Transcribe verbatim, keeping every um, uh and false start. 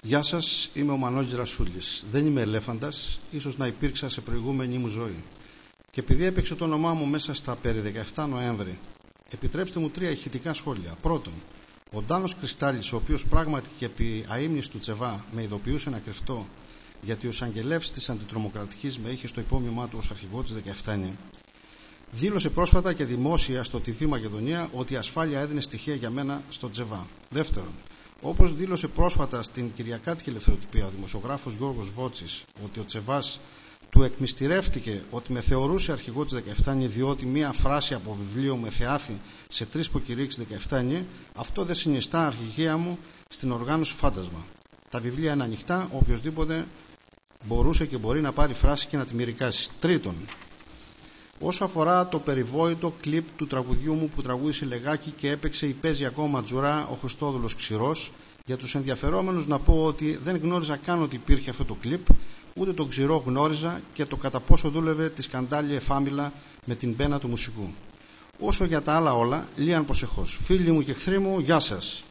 Γεια σας, είμαι ο Μανώλης Ρασούλης. Δεν είμαι ελέφαντας, ίσως να υπήρξα σε προηγούμενη μου ζωή. Και επειδή έπαιξε το όνομά μου μέσα στα περί δεκαεφτά Νοέμβρη, επιτρέψτε μου τρία ηχητικά σχόλια. Πρώτον, ο Ντάνος Κρυστάλλης, ο οποίος πράγματι και επί αείμνης του Τσεβά με ειδοποιούσε να κρυφτώ, γιατί ο εισαγγελεύς της αντιτρομοκρατικής με είχε στο υπόμνημά του ως αρχηγό της δεκαεφτά, δήλωσε πρόσφατα και δημόσια στο τι βι Μακεδονία ότι η ασφάλεια έδινε στοιχεία για μένα στο Τσεβά. Δεύτερον, όπως δήλωσε πρόσφατα στην Κυριακάτικη Ελευθεροτυπία ο δημοσιογράφος Γιώργος Βότσης ότι ο Τσεβάς του εκμυστηρεύτηκε ότι με θεωρούσε αρχηγό της δεκαεφτά διότι μία φράση από βιβλίο με θεάθη σε τρεις υποκηρύξεις δεκαεφτά, αυτό δεν συνιστά αρχηγία μου στην οργάνωση Φάντασμα. Τα βιβλία είναι ανοιχτά, οποιοσδήποτε μπορούσε και μπορεί να πάρει φράση και να τη μυρικάσει. Τρίτον, όσο αφορά το περιβόητο κλιπ του τραγουδιού μου που τραγούδισε λεγάκι και έπαιξε ή παίζει ακόμα τζουρά ο Χριστόδουλος Ξηρός, για τους ενδιαφερόμενους να πω ότι δεν γνώριζα καν ότι υπήρχε αυτό το κλιπ, ούτε τον Ξηρό γνώριζα και το κατά πόσο δούλευε τη σκαντάλη εφάμιλα με την πένα του μουσικού. Όσο για τα άλλα όλα, λίαν προσεχώς. Φίλοι μου και εχθροί μου, γεια σας.